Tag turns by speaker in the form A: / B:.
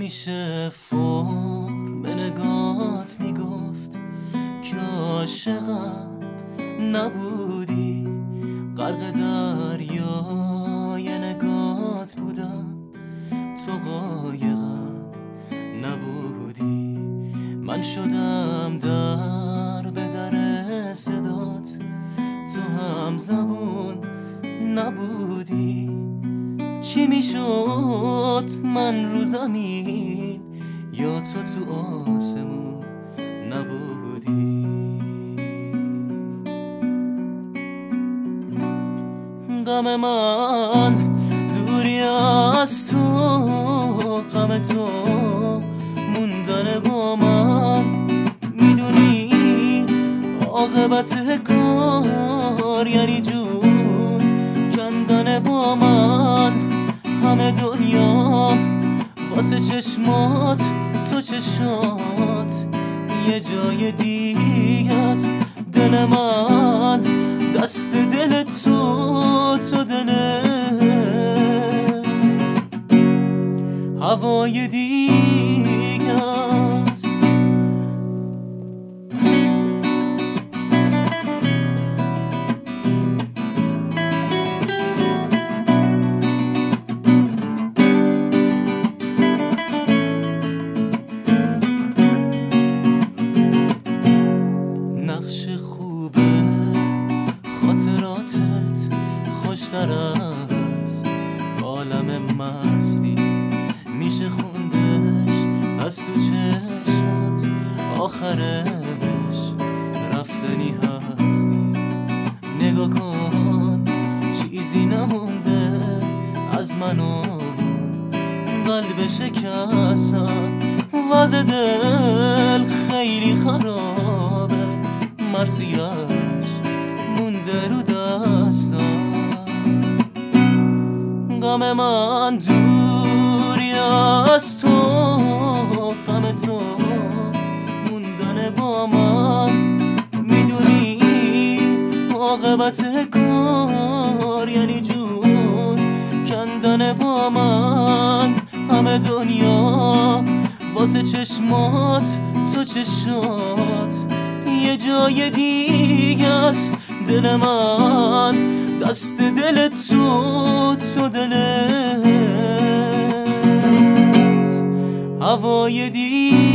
A: همیشه فرم نگات میگفت که عاشقم نبودی، غرق دریای نگات بودم تو قایقم نبودی. من شدم در به در صدات تو هم زبون نبودی. چی میشد من رو زمین یا تو تو آسمون نبودی. غم من دوری از تو، غم تو موندن با من. میدونی عاقبت کار یعنی جون کندن با من. همه دنیام واسه چشمات، تو چشات یه جای دیگه است. دل من دست دل تو، تو دل هوای دیگه است. نقش خوبه خاطراتت خوشتر از عالم مستی، میشه خوندش از تو چشمات. آخرش رفتنی هستی. نگاه کن چیزی نمونده از منو، قلب شکستم. وضع دل خیلی خرابه، مرزیش مونده رو دستم. غم من دوری از تو، غم تو موندن با من. میدونی عاقبت کار یعنی جون کندن با من. همه دنیا واسه چشمات، تو چشات یه جای دیگه است. دل من دست دل تو، تو دلت هوای دیگه